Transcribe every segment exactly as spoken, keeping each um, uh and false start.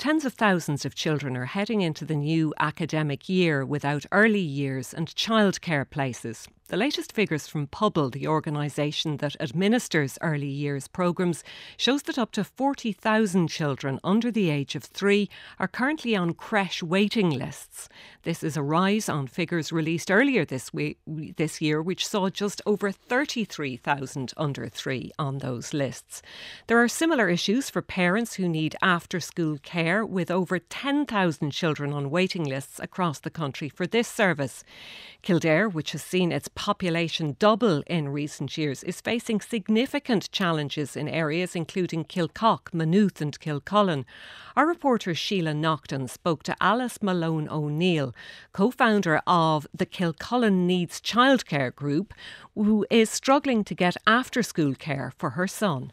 Tens of thousands of children are heading into the new academic year without early years and childcare places. The latest figures from Pobble, the organisation that administers early years programmes, shows that up to forty thousand children under the age of three are currently on creche waiting lists. This is a rise on figures released earlier this week, this year, which saw just over thirty-three thousand under three on those lists. There are similar issues for parents who need after-school care, with over ten thousand children on waiting lists across the country for this service. Kildare, which has seen its population double in recent years, is facing significant challenges in areas including Kilcock, Maynooth and Kilcullen. Our reporter Sheila Naughton spoke to Alice Malone O'Neill, co-founder of the Kilcullen Needs Childcare Group, who is struggling to get after-school care for her son.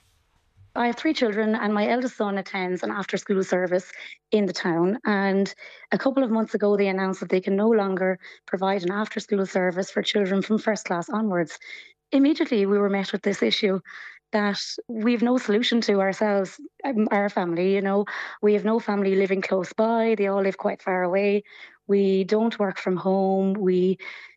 I have three children and my eldest son attends an after-school service in the town, and a couple of months ago they announced that they can no longer provide an after-school service for children from first class onwards. Immediately we were met with this issue that we've no solution to ourselves, our family, you know. We have no family living close by, they all live quite far away. We don't work from home, we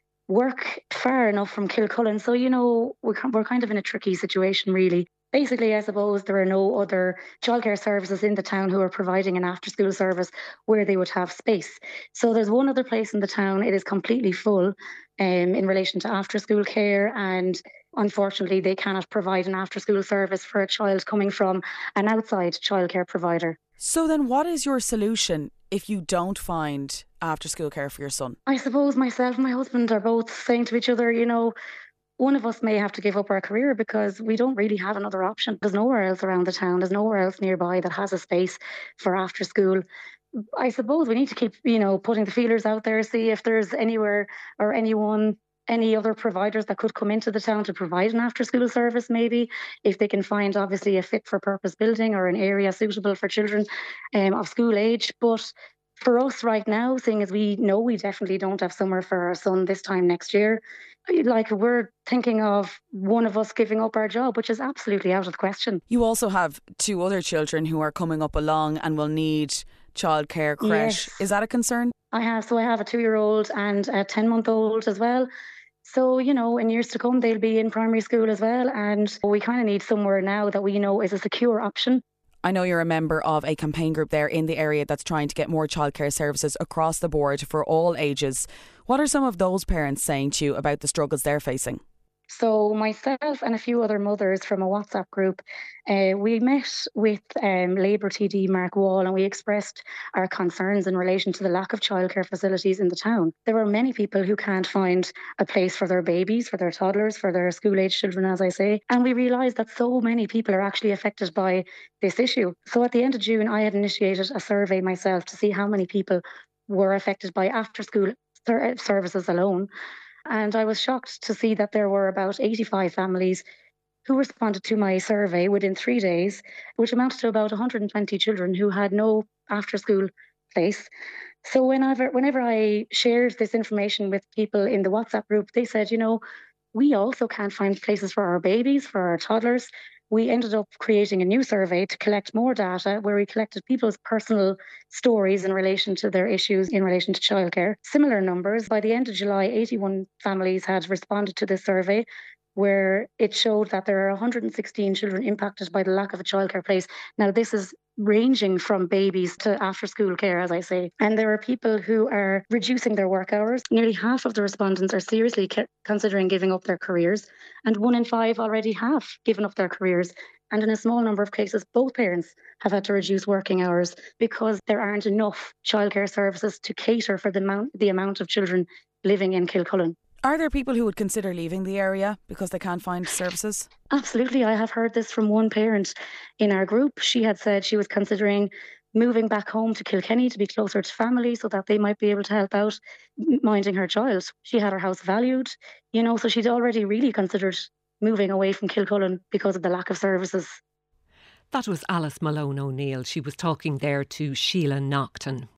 work far enough from Kilcullen, so, you know, we're, we're kind of in a tricky situation really. Basically, I suppose there are no other childcare services in the town who are providing an after-school service where they would have space. So there's one other place in the town. It is completely full um, in relation to after-school care, and unfortunately they cannot provide an after-school service for a child coming from an outside childcare provider. So then what is your solution if you don't find after-school care for your son? I suppose myself and my husband are both saying to each other, you know, one of us may have to give up our career because we don't really have another option. There's nowhere else around the town. There's nowhere else nearby that has a space for after school. I suppose we need to keep, you know, putting the feelers out there, see if there's anywhere or anyone, any other providers that could come into the town to provide an after school service, maybe, if they can find obviously a fit for purpose building or an area suitable for children um, of school age. But for us right now, seeing as we know we definitely don't have somewhere for our son this time next year, like we're thinking of one of us giving up our job, which is absolutely out of the question. You also have two other children who are coming up along and will need childcare, creche. Yes. Is that a concern? I have. So I have a two-year-old and a ten-month-old as well. So, you know, in years to come, they'll be in primary school as well. And we kind of need somewhere now that we know is a secure option. I know you're a member of a campaign group there in the area that's trying to get more childcare services across the board for all ages. What are some of those parents saying to you about the struggles they're facing? So myself and a few other mothers from a WhatsApp group, uh, we met with um, Labour T D Mark Wall, and we expressed our concerns in relation to the lack of childcare facilities in the town. There are many people who can't find a place for their babies, for their toddlers, for their school-age children, as I say. And we realised that so many people are actually affected by this issue. So at the end of June, I had initiated a survey myself to see how many people were affected by after-school ser- services alone. And I was shocked to see that there were about eighty-five families who responded to my survey within three days, which amounted to about one hundred twenty children who had no after-school place. So whenever, whenever I shared this information with people in the WhatsApp group, they said, you know, we also can't find places for our babies, for our toddlers. We ended up creating a new survey to collect more data, where we collected people's personal stories in relation to their issues in relation to childcare. Similar numbers. By the end of July, eighty-one families had responded to this survey, where it showed that there are one hundred sixteen children impacted by the lack of a childcare place. Now, this is ranging from babies to after-school care, as I say. And there are people who are reducing their work hours. Nearly half of the respondents are seriously ca- considering giving up their careers, and one in five already have given up their careers. And in a small number of cases, both parents have had to reduce working hours because there aren't enough childcare services to cater for the amount, the amount of children living in Kilcullen. Are there people who would consider leaving the area because they can't find services? Absolutely. I have heard this from one parent in our group. She had said she was considering moving back home to Kilkenny to be closer to family so that they might be able to help out minding her child. She had her house valued, you know, so she'd already really considered moving away from Kilcullen because of the lack of services. That was Alice Malone O'Neill. She was talking there to Sheila Naughton.